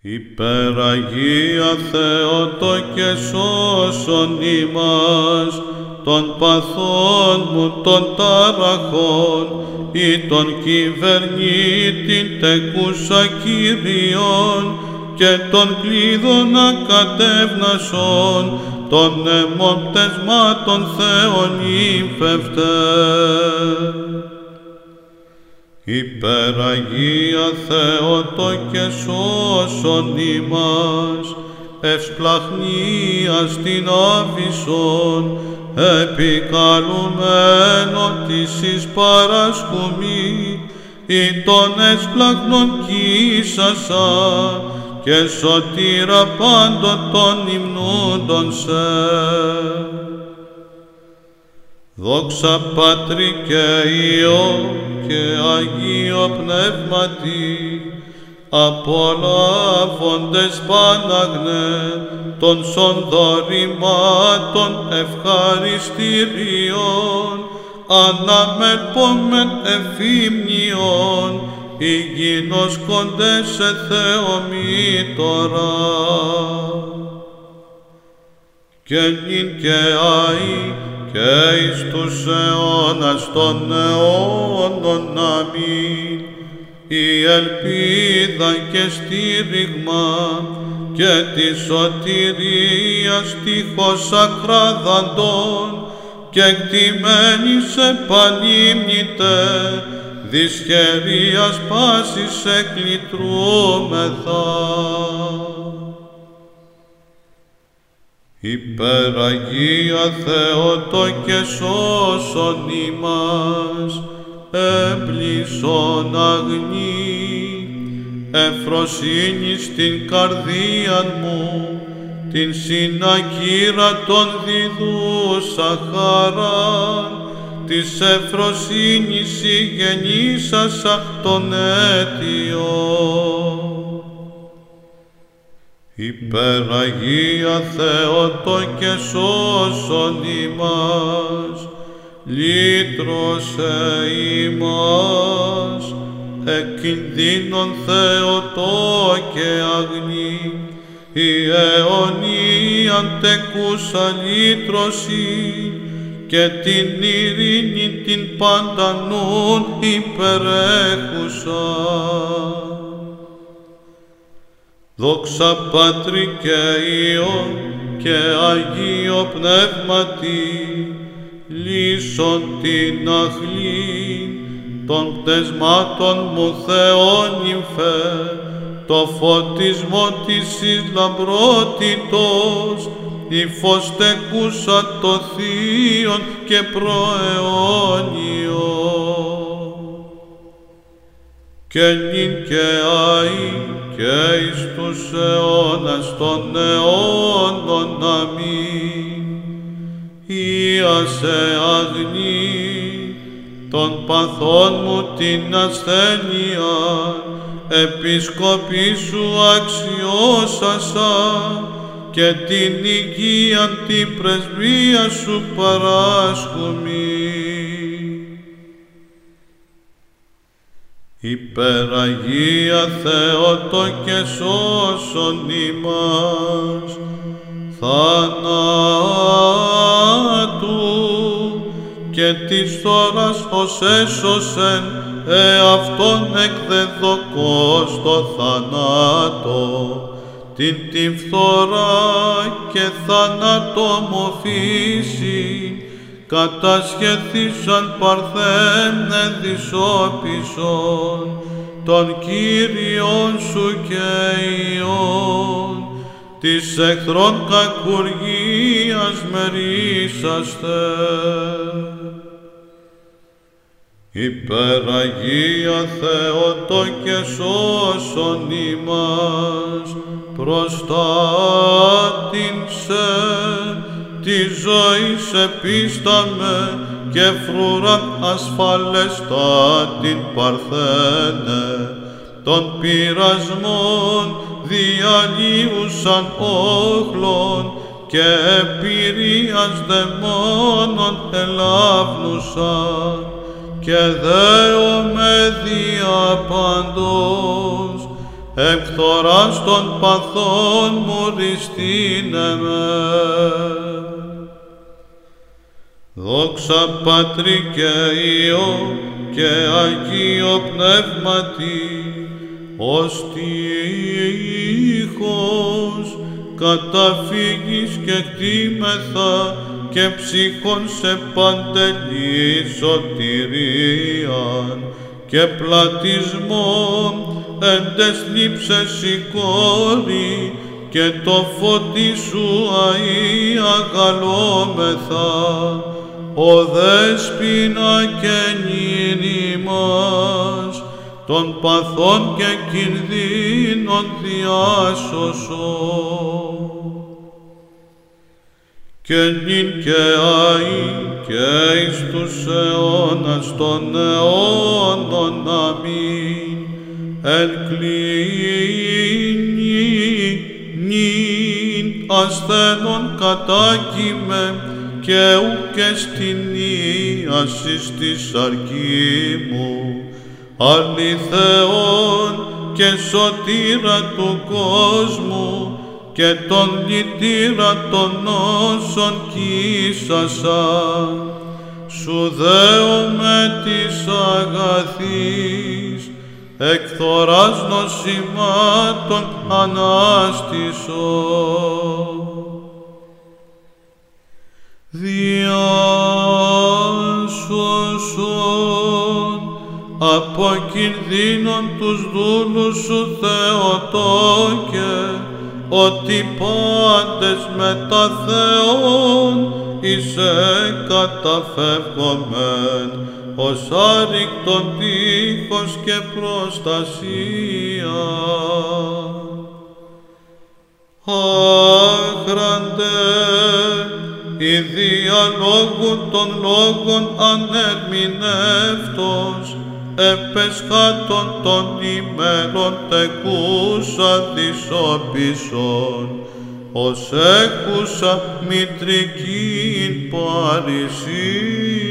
Υπεραγία Θεότο και σώσον ημάς, των παθών μου των ταραχών, ή των κυβερνήτην τεκούσα Κύριον, και των κλείδων ακατεύνασον, των νεμών πτεσμάτων Θεόν ύφευτε. Υπεραγία Θεότο και σώσον ημάς, ευσπλαχνίας την άφησον, επικαλουμένο της εις παρασκουμή, ή των εσπλαχνών κοίσασα, και σωτήρα πάντων των υμνούντων σε. Δόξα Πατρί και Υιό και Αγίο Πνεύματι, απολάβοντες Παναγνέ των σονδορημάτων ευχαριστηρίων, αναμελπόμεν εφήμνιον, υγιεινος κοντές σε Θεομήτωρα. Και νυν και αεί και εις τους αιώνας των αιώνων. Αμήν. Η ελπίδα και στήριγμα και τη σωτηρίας τείχος ακράδαντων, και κτημένης επανύμνητε, δυσχερίας πάσης εκλητρούμεθα. Υπεραγία Θεότο και σώσον ημάς, έμπλησον αγνή, εφροσύνη στην καρδίαν μου, την συνακύρα των διδούσα χαράν, της εφροσύνης γεννήσασα τον αίτιο. Υπεραγία Θεότο και σώσον ημάς, λύτρωσε ημάς, εκκινδύνων Θεοτό και αγνή, η αιωνίαν τεκούσα λύτρωση, και την ειρήνη την παντανούν υπερέχουσα. Δόξα Πατρί και Υιό και Αγίο Πνεύματι, λύσον την αχλή των πτεσμάτων μου Θεόν νυμφέ, το φωτισμό της εις λαμπρότητος, η φως τεκούσα το θείον και προαιώνιο. Και νυν και αεί και εις τους αιώνας των αιώνων. Αμήν. Ήασε αγνή των παθών μου την ασθένεια, επισκοπή σου αξιώσασα, και την υγείαν την πρεσβεία σου παράσχουμι. Υπεραγία Θεότο και σώσον ημάς, θανάτου και της φθοράς ως έσωσεν, εαυτόν εκδεδοκός το θανάτο, την φθορά και θανατομοφύση, κατασχεθήσαν παρθένε δυσόπισον, των Κύριων σου και Υιών, της εχθρών κακουργίας μερίσαστε. Υπεραγία Θεότο και σώσον ημάς, προστάτην σε, τη ζωή σε πίσταμε, και φρούραν ασφαλεστάτην παρθένε, των πειρασμών διαλύουσαν όχλων, και επηρείας δαιμόνων ελάβνουσαν, και δέομαι δια παντός, εκθοράς των παθών μου ριστήνε με. Δόξα Πατρί και Υιό και Αγίο Πνεύματι, ως τείχος καταφύγεις και κτήμεθα και ψυχών σε παντελή σωτηρίαν και πλατισμόν εν τες λήψες η κόρη και το φώτι σου αΐ αγαλόμεθα, ο δέσποινα και νύνη μας, των παθών και κινδύνων διάσωσον. Και νυν και αΐ και εις τους αιώνας των αιώνων. Αμήν. Εν κλίνη νυν ασθένων κατάκυμε και ουκ εστινίασις της αρκή μου, αληθεών και σωτήρα του κόσμου και τον λυτήρα των όσων κύσασα, σου δέομαι της αγαθής, εκθοράς νοσημάτων ανάστησο. Διάσωσον από κινδύνων τους δούλους σου Θεοτόκε, ότι πάντες μετά Θεόν είσαι καταφεύγομεν, ως άρρηκτον τείχος και προστασία. Άχραντε, η διαλόγου των λόγων ανερμηνεύτος, επεσχάτων των ημέρων τεκούσα δυσόπισον, ως έκουσα μητρικήν παρησίαν.